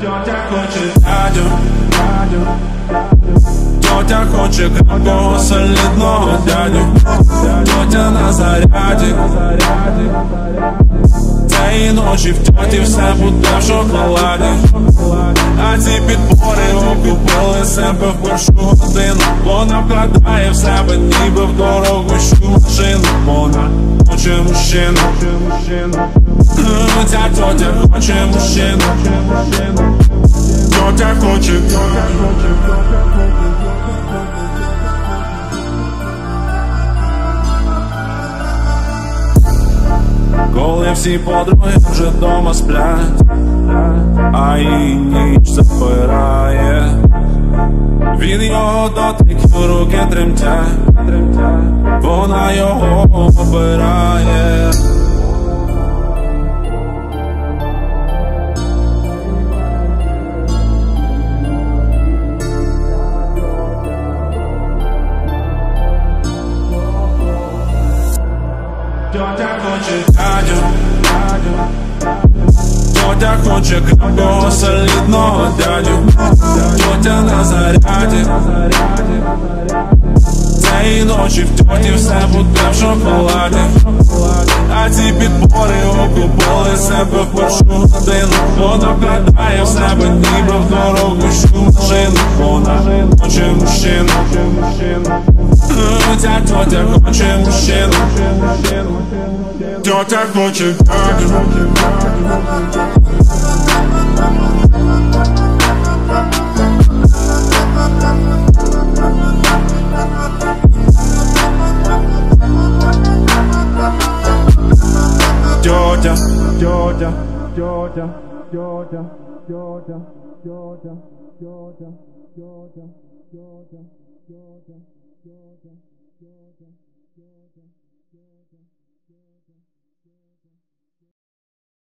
Тьотя хоче дядю, тьотя хоче крепкого солідного дядю, тьотя на заряді. Цієї ночі в тьоті все буде в шоколаді. А ці підбори окупили себе в першу годину. Вона вкладає в себе ніби в дорогущу машину. Вона хоче мужчину. Ця тьотя хоче мужчину. Тьотя хоче. Коли всі подруги вже дома сплять, а її ніч запирає, від його дотиків руки тремтять, вона його обирає. Тьотя хоче дядю, тьотя хоче крепкого солідного дядю, тьотя на заряді. Цієї ночі в тьоті все буде в шоколаді. А ці підбори окупили себе в першу годину. Вона вкладає в себе ніби в дорогущу машину. Вона хоче мужчину. Ця тьотя хоче мужчину. Тьотя хоче дядю. Тьотя, тьотя, тьотя, тьотя, тьотя, тьотя, тьотя, тьотя, тьотя, тьотя, тьотя, тьотя, тьотя, тьотя, тьотя.